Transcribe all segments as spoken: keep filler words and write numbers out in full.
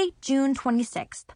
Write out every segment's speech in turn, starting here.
Friday, June twenty-sixth.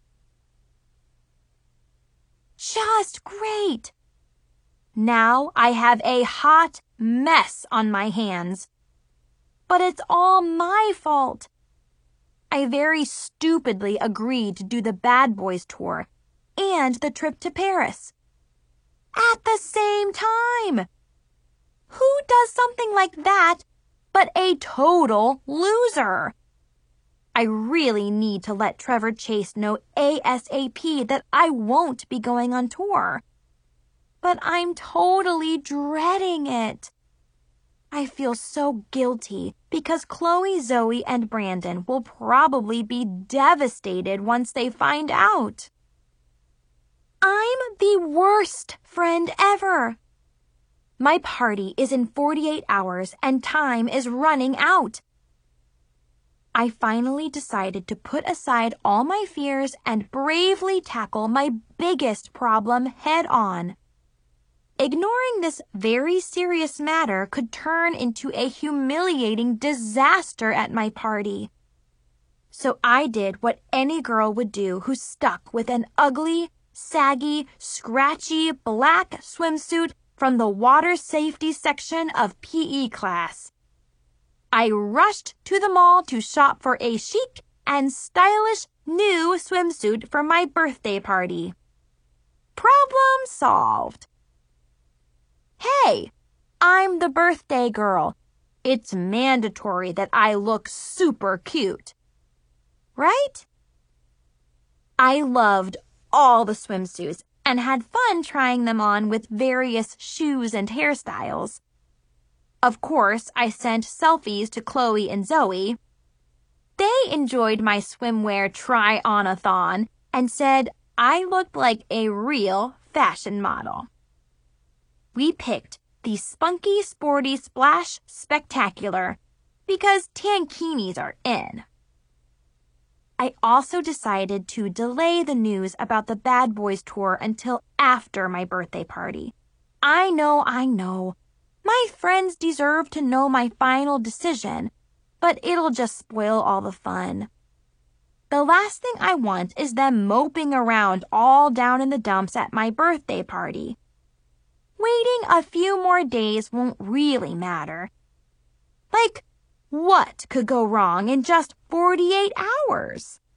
Just great! Now I have a hot mess on my hands. But it's all my fault. I very stupidly agreed to do the Bad Boys tour and the trip to Paris at the same time. Who does something like that but a total loser? I really need to let Trevor Chase know ASAP that I won't be going on tour. But I'm totally dreading it. I feel so guilty because Chloe, Zoe, and Brandon will probably be devastated once they find out. I'm the worst friend ever. My party is in forty-eight hours and time is running out. I finally decided to put aside all my fears and bravely tackle my biggest problem head on. Ignoring this very serious matter could turn into a humiliating disaster at my party. So I did what any girl would do who's stuck with an ugly, saggy, scratchy black swimsuit from the water safety section of P E class. I rushed to the mall to shop for a chic and stylish new swimsuit for my birthday party. Problem solved. Hey, I'm the birthday girl. It's mandatory that I look super cute. Right? I loved all the swimsuits and had fun trying them on with various shoes and hairstyles. Of course, I sent selfies to Chloe and Zoe. They enjoyed my swimwear try-on-a-thon and said I looked like a real fashion model. We picked the Spunky Sporty Splash Spectacular because tankinis are in. I also decided to delay the news about the Bad Boys tour until after my birthday party. I know, I know. My friends deserve to know my final decision, but it'll just spoil all the fun. The last thing I want is them moping around all down in the dumps at my birthday party. Waiting a few more days won't really matter. Like, what could go wrong in just forty-eight hours?